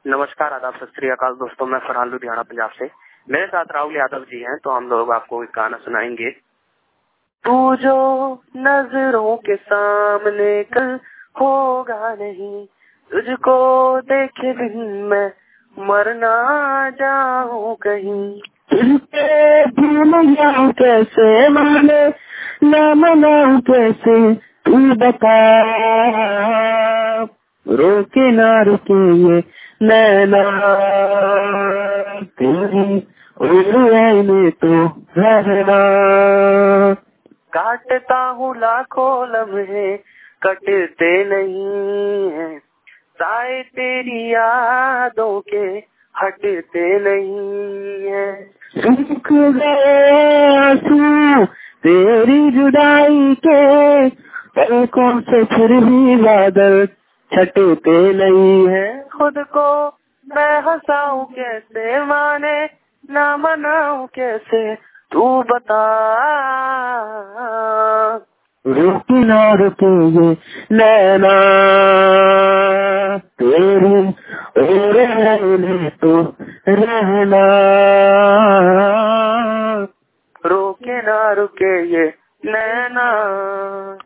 नमस्कार, आदाब, सत श्री अकाल दोस्तों। मैं फरहान लुधियाना पंजाब से। मेरे साथ राहुल यादव जी हैं, तो हम लोग आपको एक गाना सुनाएंगे। तू जो नजरों के सामने कल होगा नहीं, तुझको देखे दिन मैं मरना जाऊं कहीं। तुझसे भूल जाऊं कैसे, माने ना मनाऊं कैसे, तू बता। रोके ना रुके ये नैना तेरी उड़ने तो रहना। काटता हूँ लाखों लम्हे, कटते नहीं है, साए तेरी यादों के हटते नहीं है। सूख गए आंसू तेरी जुदाई के, पलकों से फिर भी बादल छटते नहीं है। खुद को मैं हंसाऊं कैसे, माने ना मनाऊं कैसे, तू बता। रुके ना रुके ये नैना तेरी रहने तो रहना। रुके ना रुके ये नैना।